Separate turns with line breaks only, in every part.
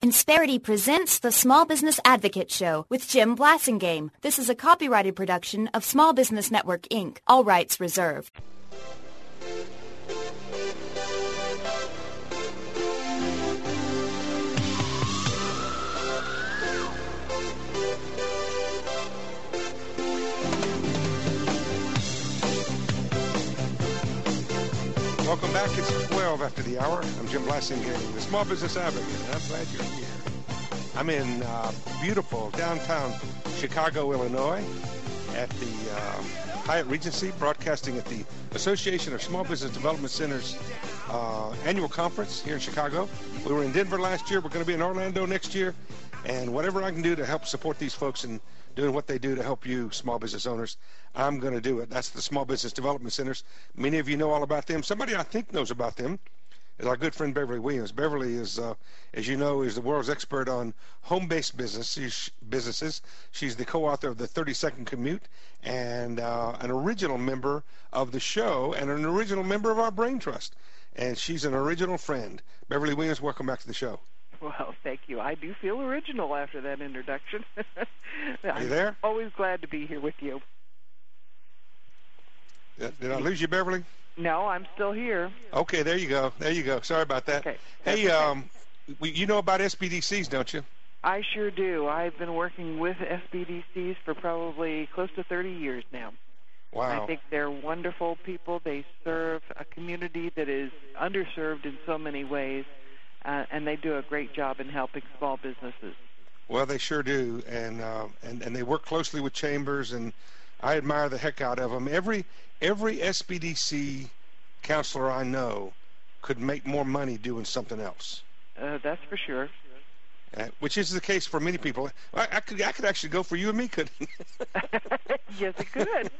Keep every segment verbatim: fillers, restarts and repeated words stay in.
Insperity presents the Small Business Advocate Show with Jim Blasingame. This is a copyrighted production of Small Business Network, Incorporated. All rights reserved.
Welcome back. It's twelve after the hour. I'm Jim Blasingame, the Small Business Advocate, and I'm glad you're here. I'm in uh, beautiful downtown Chicago, Illinois, at the uh, Hyatt Regency, broadcasting at the Association of Small Business Development Centers uh, annual conference here in Chicago. We were in Denver last year. We're going to be in Orlando next year, and whatever I can do to help support these folks in doing what they do to help you small business owners, I'm going to do it. That's the Small Business Development Centers. Many of you know all about them. Somebody I think knows about them is our good friend Beverly Williams. Beverly is, uh, as you know, is the world's expert on home-based business, businesses. She's the co-author of the thirty second Commute and uh, an original member of the show and an original member of our Brain Trust. And she's an original friend. Beverly Williams, welcome back to the show.
Well, thank you. I do feel original after that introduction.
Are you there?
I'm always glad to be here with you.
Did I lose you, Beverly?
No, I'm still here.
Okay, there you go. There you go. Sorry about that.
Okay.
Hey,
okay.
um, we, you know about S B D Cs, don't you?
I sure do. I've been working with S B D Cs for probably close to thirty years now.
Wow.
I think they're wonderful people. They serve a community that is underserved in so many ways, uh, and they do a great job in helping small businesses.
Well, they sure do, and uh, and and they work closely with chambers, and I admire the heck out of them. Every every S B D C counselor I know could make more money doing something else.
Uh, that's for sure.
Uh, which is the case for many people. I, I could I could actually go for you and me, couldn't I?
Yes, it could.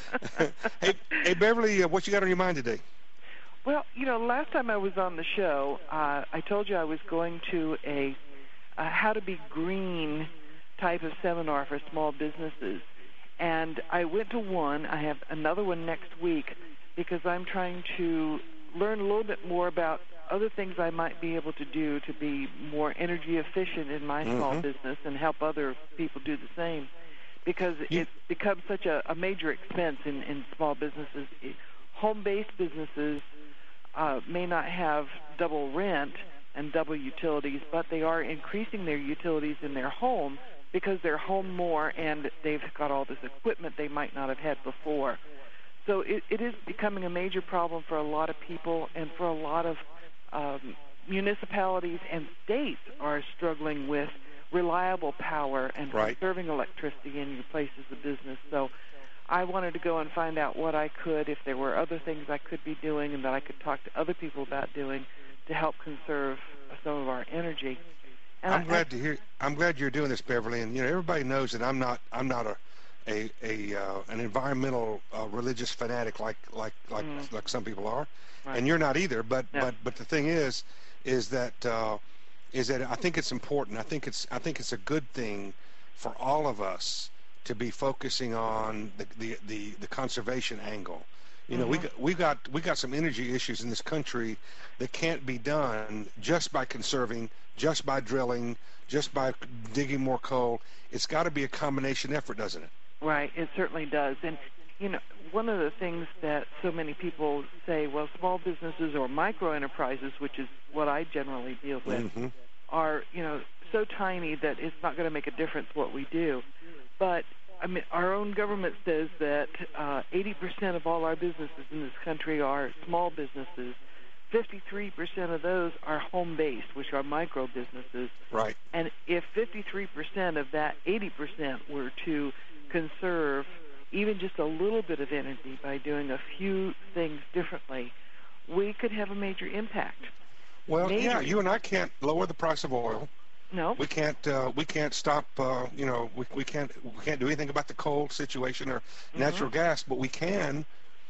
hey, hey, Beverly, uh, what you got on your mind today?
Well, you know, last time I was on the show, uh, I told you I was going to a, a how to be green type of seminar for small businesses. And I went to one. I have another one next week because I'm trying to learn a little bit more about other things I might be able to do to be more energy efficient in my mm-hmm. small business and help other people do the same. Because you, it's become such a, a major expense in, in small businesses. Home-based businesses uh, may not have double rent and double utilities, but they are increasing their utilities in their home because they're home more and they've got all this equipment they might not have had before. So it, it is becoming a major problem for a lot of people, and for a lot of um, municipalities and states are struggling with reliable power and
right.
conserving electricity in your places of business. So I wanted to go and find out what I could, if there were other things I could be doing and that I could talk to other people about doing to help conserve some of our energy. And
I'm
I,
glad
I,
to hear. I'm glad you're doing this, Beverly. And you know, everybody knows that I'm not. I'm not a, a, a uh, an environmental uh, religious fanatic like like like mm. like some people are, right. And you're not either. But
no.
but but the thing is, is that uh, is that I think it's important. I think it's I think it's a good thing for all of us to be focusing on the the the, the conservation angle. You know, mm-hmm. we got, we got we got some energy issues in this country that can't be done just by conserving, just by drilling, just by digging more coal. It's got to be a combination effort, doesn't it?
Right, it certainly does. And, you know, one of the things that so many people say, well, small businesses or micro enterprises, which is what I generally deal with, mm-hmm. are, you know, so tiny that it's not going to make a difference what we do. But I mean, our own government says that uh, eighty percent of all our businesses in this country are small businesses. fifty-three percent of those are home-based, which are micro businesses.
Right.
And if fifty-three percent of that eighty percent were to conserve even just a little bit of energy by doing a few things differently, we could have a major impact.
Well,
major
yeah, you and I can't lower the price of oil.
No,
we can't. Uh, we can't stop. Uh, you know, we we can't. We can't do anything about the coal situation or mm-hmm. natural gas, but we can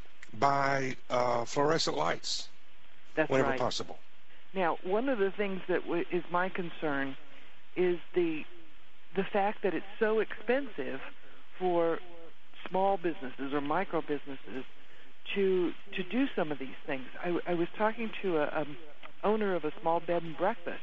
buy uh, fluorescent lights
That's
whenever
right.
possible.
Now, one of the things that w- is my concern is the the fact that it's so expensive for small businesses or micro businesses to to do some of these things. I, I was talking to a um, owner of a small bed and breakfast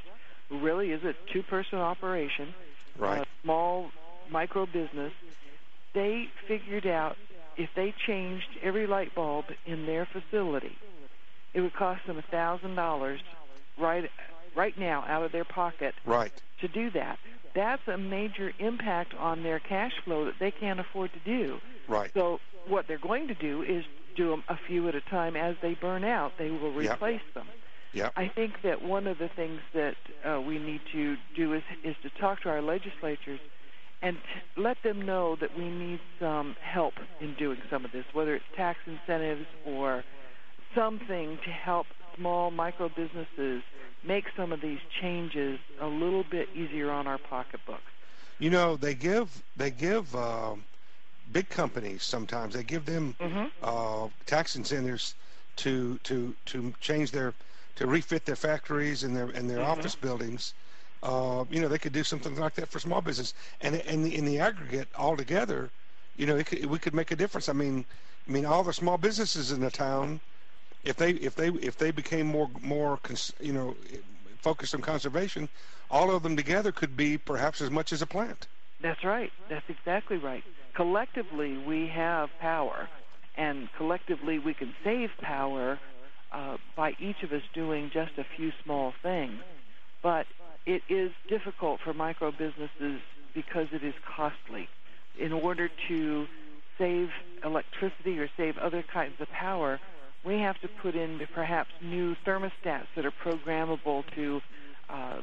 who really is a two-person operation,
right.
a small micro business, they figured out if they changed every light bulb in their facility, it would cost them one thousand dollars right right now out of their pocket
right.
to do that. That's a major impact on their cash flow that they can't afford to do.
Right.
So what they're going to do is do them a few at a time. As they burn out, they will replace
yep.
them.
Yep.
I think that one of the things that uh, we need to do is, is to talk to our legislatures and t- let them know that we need some help in doing some of this, whether it's tax incentives or something to help small micro businesses make some of these changes a little bit easier on our pocketbooks.
You know, they give they give uh, big companies sometimes they give them
mm-hmm.
uh, tax incentives to to to change their to refit their factories and their and their
mm-hmm.
office buildings. Uh, you know, they could do something like that for small business, and and in the aggregate, altogether, you know, it could, we could make a difference. I mean, I mean, all the small businesses in the town, if they if they if they became more more you know focused on conservation, all of them together could be perhaps as much as a plant.
That's right. That's exactly right. Collectively, we have power, and collectively we can save power uh, by each of us doing just a few small things. But it is difficult for micro businesses because it is costly. In order to save electricity or save other kinds of power, we have to put in perhaps new thermostats that are programmable to uh,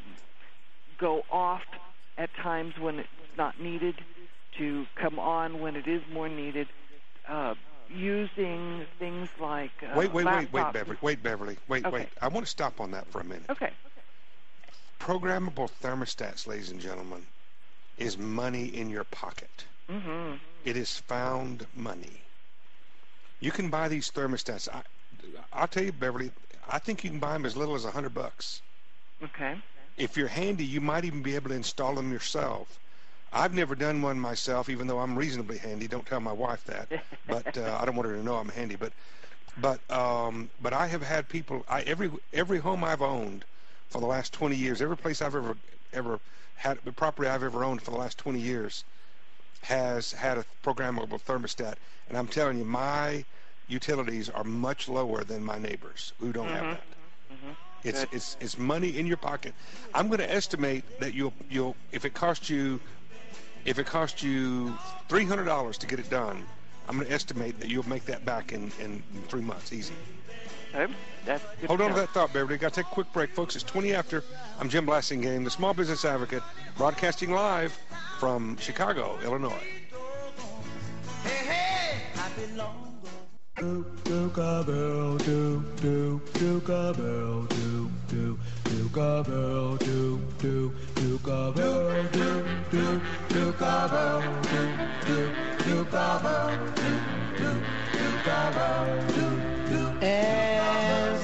go off at times when it's not needed, to come on when it is more needed, uh, using things like uh,
Wait, wait, wait, wait,
laptops.
Beverly. Wait, Beverly. Wait,
Okay.
wait. I want to stop on that for a minute.
Okay.
Programmable thermostats, ladies and gentlemen, is money in your pocket.
Mm-hmm.
It is found money. You can buy these thermostats. I, I'll tell you, Beverly, I think you can buy them as little as a hundred bucks.
Okay.
If you're handy, you might even be able to install them yourself. I've never done one myself, even though I'm reasonably handy. Don't tell my wife that, but uh, I don't want her to know I'm handy. But, but, um, but I have had people. I every every home I've owned for the last twenty years, every place I've ever ever had, the property I've ever owned for the last twenty years, has had a programmable thermostat. And I'm telling you, my utilities are much lower than my neighbors who don't
mm-hmm.
have that.
Mm-hmm.
It's
Good.
it's it's money in your pocket. I'm going to estimate that you'll you'll if it costs you if it costs you three hundred dollars to get it done, I'm going to estimate that you'll make that back in, in three months, easy.
Okay. That's good
Hold
to
on
know.
to that thought, Beverly. Got to take a quick break, folks. It's twenty after. I'm Jim Blasingame, the Small Business Advocate, broadcasting live from Chicago, Illinois.
Hey, hey, I belong. Do do cowbell, do do do cowbell, do do do cowbell, do do do cowbell, do do do cowbell, do do do cowbell, do do do cowbell, do do. As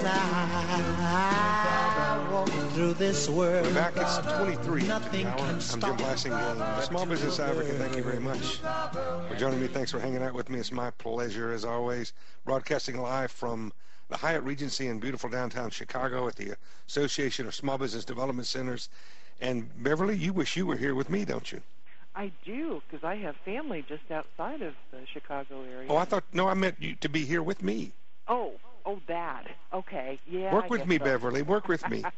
I walk through this world,
We're back. It's twenty-three after the
nothing
hour.
can
I'm Jim
stop
Blasingame, the Small Business Advocate. Thank you very much for joining me. Thanks for hanging out with me. It's my pleasure, as always. Broadcasting live from the Hyatt Regency in beautiful downtown Chicago at the Association of Small Business Development Centers. And Beverly, you wish you were here with me, don't you?
I do, because I have family just outside of the Chicago area.
Oh, I thought, no, I meant you to be here with me.
Oh, oh, that. Okay, yeah.
Work
I
with
guess
me,
so.
Beverly. Work with me.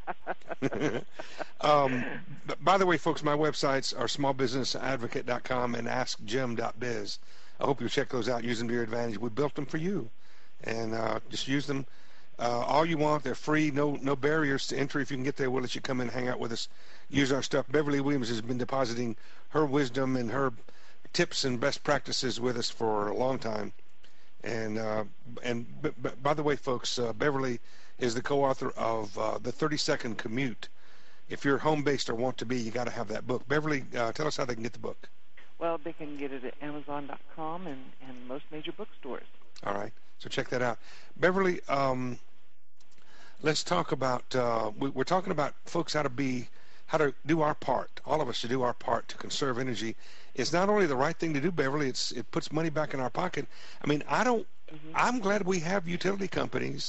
um, b- by the way, folks, my websites are small business advocate dot com and ask jim dot biz. I hope you'll check those out. Use them to your advantage. We built them for you, and uh, just use them uh, all you want. They're free. No no barriers to entry. If you can get there, we'll let you come in and hang out with us. Use our stuff. Beverly Williams has been depositing her wisdom and her tips and best practices with us for a long time. And uh, and b- b- by the way, folks, uh, Beverly is the co-author of uh, the thirty second Commute. If you're home-based or want to be, you got to have that book. Beverly, uh, tell us how they can get the book.
Well, they can get it at amazon dot com and, and most major bookstores.
All right, so check that out. Beverly, um, let's talk about, uh, we, we're talking about folks how to be, how to do our part, all of us to do our part to conserve energy. It's not only the right thing to do, Beverly, it's it puts money back in our pocket. I mean, I don't, mm-hmm. I'm glad we have utility companies.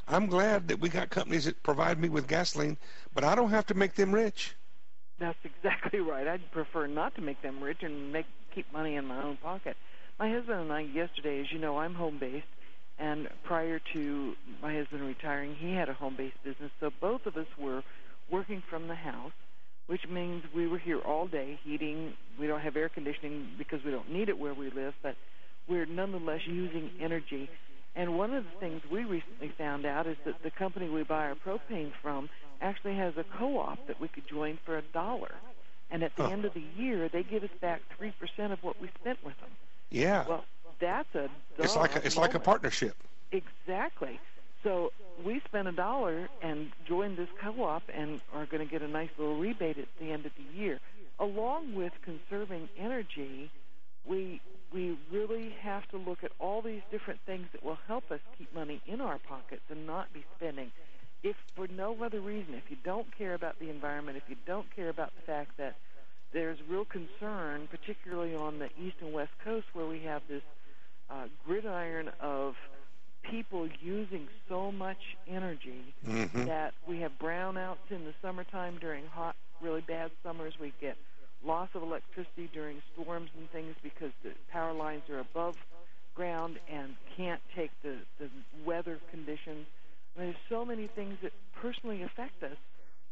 I'm glad that we got companies that provide me with gasoline, but I don't have to make them rich.
That's exactly right. I'd prefer not to make them rich and make keep money in my own pocket. My husband and I yesterday, as you know, I'm home-based, and prior to my husband retiring, he had a home-based business, so both of us were working from the house, which means we were here all day heating. We don't have air conditioning because we don't need it where we live, but we're nonetheless using energy. And one of the things we recently found out is that the company we buy our propane from actually has a co-op that we could join for a dollar. And at the
huh.
end of the year, they give us back three percent of what we spent with them.
Yeah.
Well, that's a
It's like a, it's like a partnership.
Exactly. So we spent a dollar and joined this co-op and are going to get a nice little rebate at the end of the year. Along with conserving energy, we we really have to look at all these different things that will help us keep money in our pockets and not be spending. If for no other reason, if you don't care about the environment, if you don't care about the fact that there's real concern, particularly on the east and west coast where we have this uh, gridiron of people using so much energy
mm-hmm.
that we have brownouts in the summertime during hot, really bad summers. We get loss of electricity during storms and things because the power lines are above ground and can't take the, the weather conditions. I mean, there's so many things that personally affect us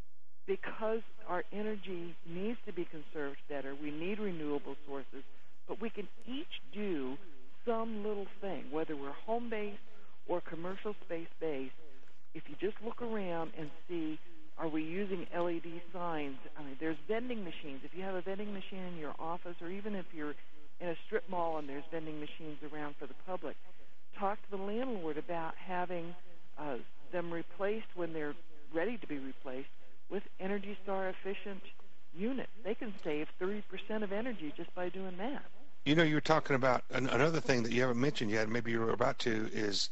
because our energy needs to be conserved better. We need renewable sources, but we can each do some little thing, whether we're home-based or commercial space-based. If you just look around and see, are we using L E D signs? I mean, there's vending machines. If you have a vending machine in your office, or even if you're in a strip mall and there's vending machines around for the public, talk to the landlord about having uh, them replaced when they're ready to be replaced with Energy Star efficient units. They can save thirty percent of energy just by doing that.
You know, you were talking about an, another thing that you haven't mentioned yet, maybe you were about to, is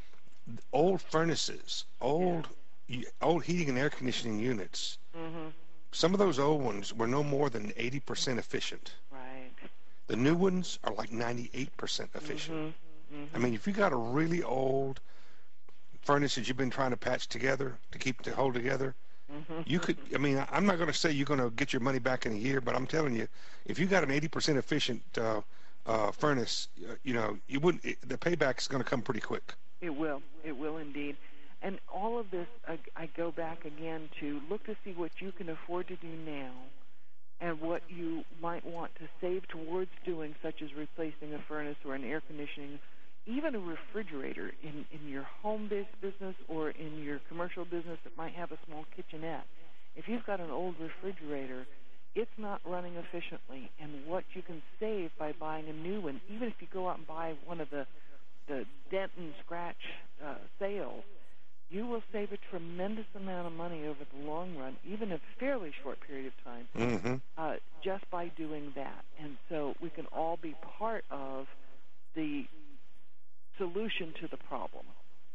old furnaces, old yeah. old heating and air conditioning units.
Mm-hmm.
Some of those old ones were no more than eighty percent efficient.
Right.
The new ones are like ninety-eight percent efficient.
Mm-hmm. Mm-hmm.
I mean, if you got a really old furnace that you've been trying to patch together to keep to hold together, mm-hmm. you could, I mean, I'm not going to say you're going to get your money back in a year, but I'm telling you, if you got an eighty percent efficient uh, uh, furnace, uh, you know, you wouldn't, it, the payback is going to come pretty quick.
It will. It will indeed. And all of this, I, I go back again to look to see what you can afford to do now and what you might want to save towards doing, such as replacing a furnace or an air conditioning, even a refrigerator in, in your home-based business or in your commercial business that might have a small kitchenette. If you've got an old refrigerator, it's not running efficiently. And what you can save by buying a new one, even if you go out and buy one of the, the dent and scratch uh, sales, you will save a tremendous amount of money over the long run, even a fairly short period of time,
mm-hmm.
uh, just by doing that. And so we can all be part of the solution to the problem.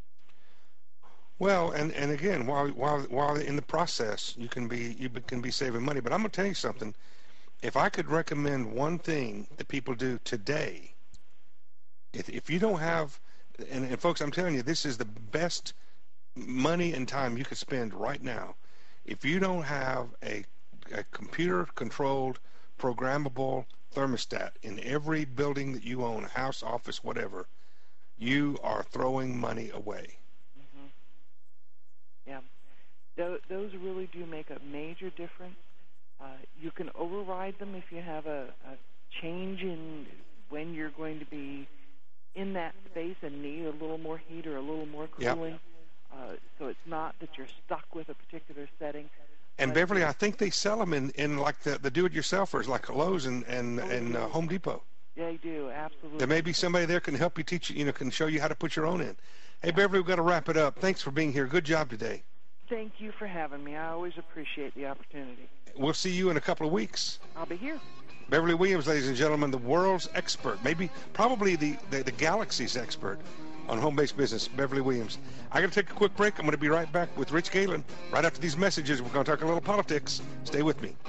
Well, and, and again, while while while in the process, you can be you can be saving money. But I'm gonna tell you something. If I could recommend one thing that people do today, if if you don't have, and, and folks, I'm telling you, this is the best money and time you could spend right now. If you don't have a, a computer-controlled, programmable thermostat in every building that you own, house, office, whatever, you are throwing money away.
Mm-hmm. Yeah. Th- those really do make a major difference. Uh, you can override them if you have a, a change in when you're going to be in that space and need a little more heat or a little more cooling.
Yep.
Uh, so it's not that you're stuck with a particular setting.
And Beverly, I think they sell them in, in like the, the do-it-yourselfers, like Lowe's and and,
oh,
and uh, Home Depot.
They do, absolutely.
There may be somebody there can help you teach you, you know, can show you how to put your own in. Hey, Beverly, we've got to wrap it up. Thanks for being here. Good job today.
Thank you for having me. I always appreciate the opportunity.
We'll see you in a couple of weeks.
I'll be here.
Beverly Williams, ladies and gentlemen, the world's expert, maybe probably the, the, the galaxy's expert on home-based business, Beverly Williams. I got to take a quick break. I'm going to be right back with Rich Galen. Right after these messages, we're going to talk a little politics. Stay with me.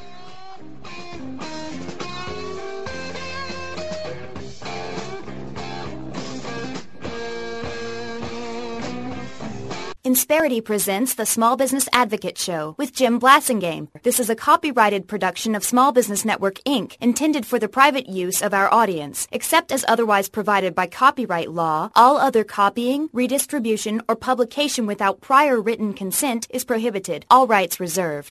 Insperity presents the Small Business Advocate Show with Jim Blasingame. This is a copyrighted production of Small Business Network, Incorporated, intended for the private use of our audience. Except as otherwise provided by copyright law, all other copying, redistribution, or publication without prior written consent is prohibited. All rights reserved.